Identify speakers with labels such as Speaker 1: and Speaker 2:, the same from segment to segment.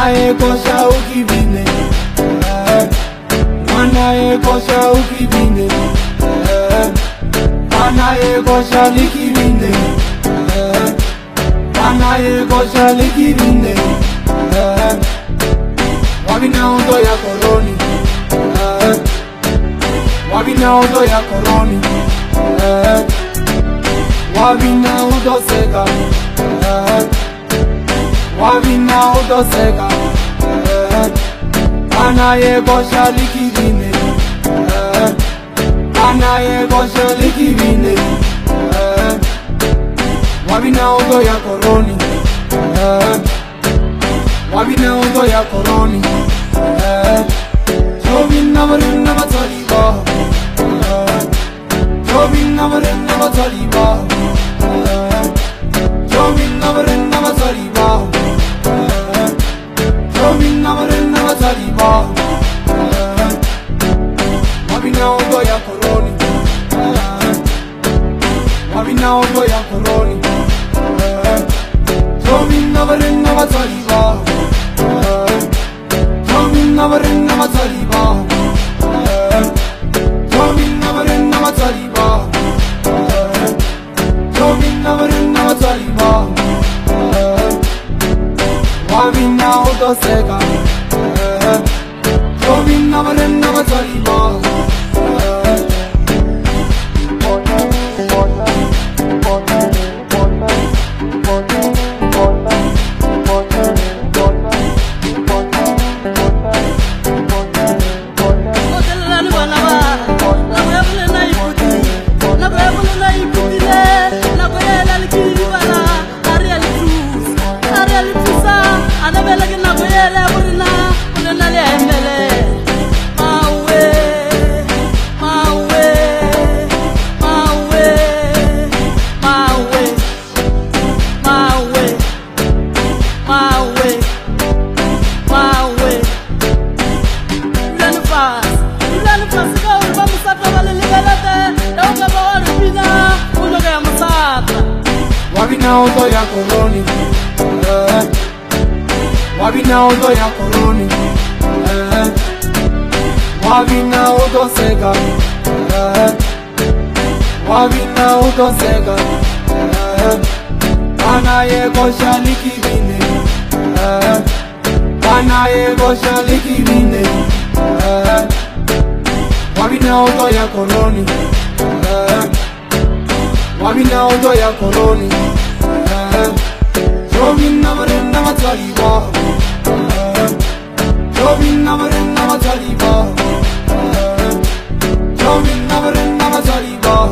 Speaker 1: kosha ukibine, mwana kosha ukibine, mwana kosha likibine, mwana kosha likibine. Wabina undo ya koroni, wabina undo ya koroni, wabina undo seka, wabina undo seka. Anaye kosha likibine, anaye kosha likibine. Wabina undo ya koroni, wabina undo ya koroni. Jobina marina mataliba, jobina marina mataliba, jobina marina mataliba, jobina marina mataliba. Wabina undo ya koroni, wabina undo ya koroni. Jobina marina mataliba, jobina marina mataliba, jobina marina mataliba, jobina marina mataliba. Wabina undo seka, jobina marina mataliba. Wabina undo ya koroni, wabina undo ya koroni, wabina undo seka, wabina undo seka. Anaye kosha likibine, anaye kosha likibine. Wabina undo ya koroni, wabina undo ya koroni. Jobina marina mataliba, jobina marina mataliba, jobina marina mataliba,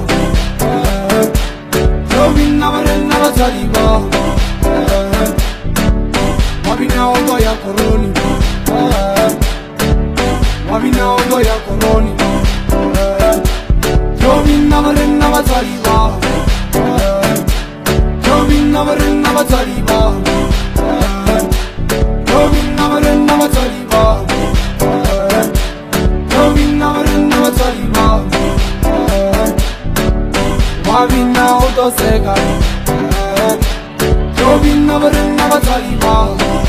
Speaker 1: jobina marina mataliba. Wabina undo ya koroni, wabina undo ya koroni. Jobina marina mataliba, jobina marina mataliba, jobina marina mataliba, jobina marina mataliba. Wabina undo seka, jobina marina mataliba.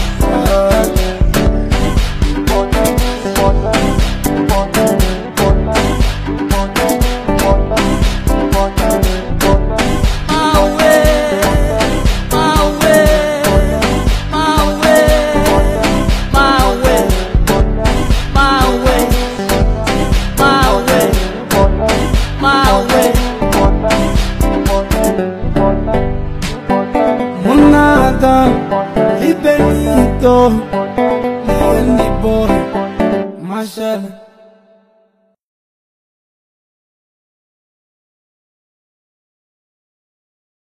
Speaker 1: Monada, Benito, Boy, Marshall.